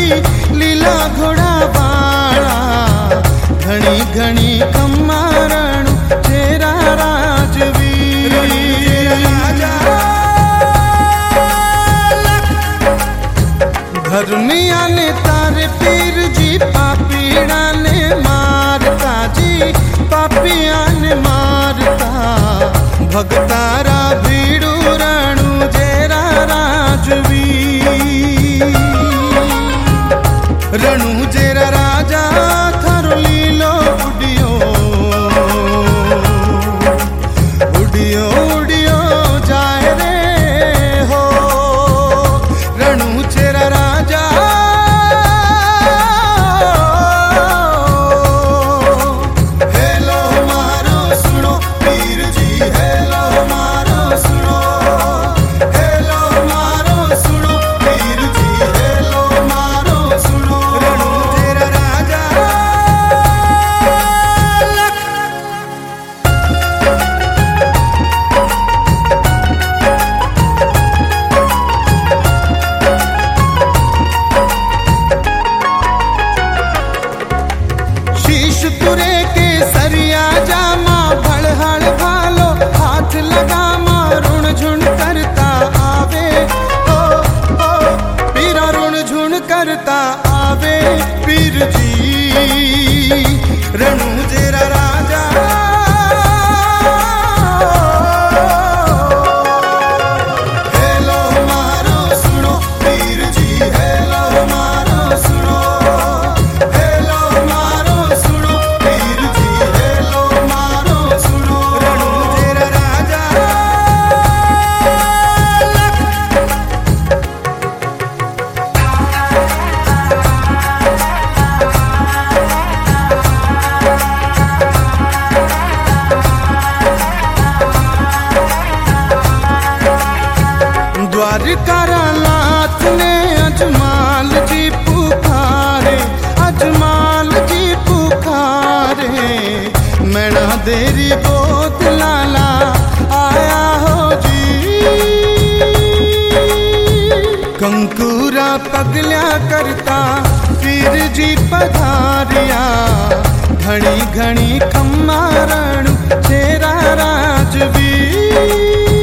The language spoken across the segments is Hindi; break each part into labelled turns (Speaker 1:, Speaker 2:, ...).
Speaker 1: लीला घोड़ा वाला घणी घणी कमारणु तेरा राजवीर धर्मिया ने तारे पीर जी पापीड़ा ने मारता जी पापिया ने मारता भगतारा भीड़ू रणु जेरा राजवीर रणु जेरा राजा थारो लीलो उडियो उडियो उडियो जाए रे हो रणु जेरा राजा हेलो मारो सुनो पीर जी हेलो मारो सुनो हेलो मारो सुनो पीर जी हेलो मारो सुनो रणु तेरा राजा शीश तुरे के सरिया जामा भड़हड़ भालो हाथ लगा रुण झुण करता आवे ओ ओ पीरा रुण झुण करता आवे पीर जी रणु जेरा राजा हेलो मारो सुनो पीर जी हेलो मारो सुनो हेलो मारो सुनो पीर जी हेलो मारो सुनो रणु जेरा राजा द्वारकारा नाथ ने अजमाल जी पुकारे अजमाल जी पुकारे मैना देरी बोत लाला आया हो जी कंकूरा पगल्या करता पीर जी पधारिया घणी घणी कमारणु तेरा राजवीर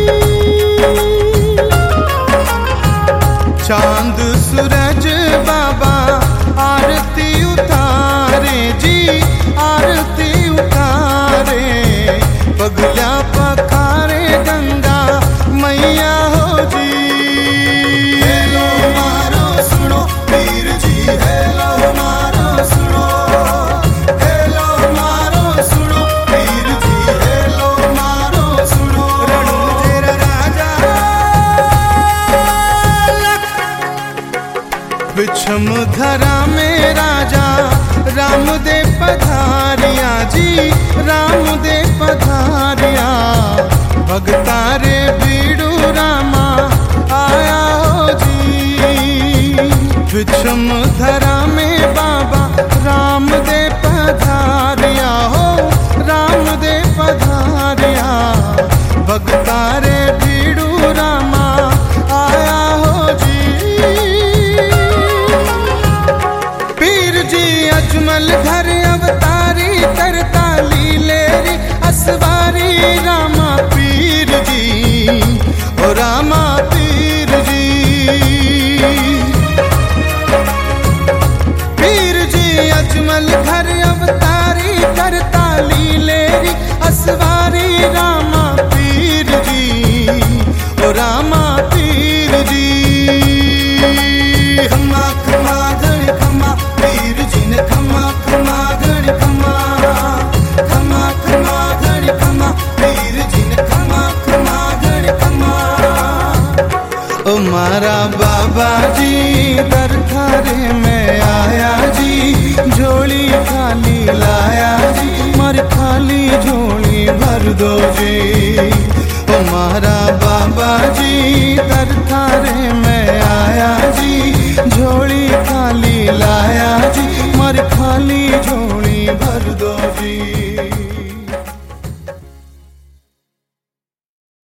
Speaker 1: चांद सूरज बाबा आरती उतारे जी आरती उतारे पगला पखारे गंगा मैया हो जी हेलो मारो सुनो पीर जी हेलो मारो सुनो हेलो मारो सुनो पीर जी हेलो मारो सुनो रणु तेरा राजा विषम धरा में राजा राम दे पधारिया जी राम दे पधारिया भगतारे बीड़ू रामा आया हो जी विषम धरा में बाबा राम दे पधारिया हो राम दे पधारिया भगतारे बीड़ू रामा आया हो जी पीर जी अजमल घर अवतारी करता लीलेरी असवारी रामा पीर जी ओ रामा पीर जी पीर जी अजमल घर अवतारी करता लीलेरी असवारी रामा पीर जी ओ रामा पीर जी खमा खमा घड़ी खमा पीर जी ने खमा खमा घड़ी खमा खमा खमा घड़ी खमा पीर जी ने खमा खमा घड़ी खमा ओ मारा बाबा जी दरबारे में आया जी झोली खाली लाया जी मर खाली झोली भर दो जी ओ मारा बाबा जी दरबारे में आया जी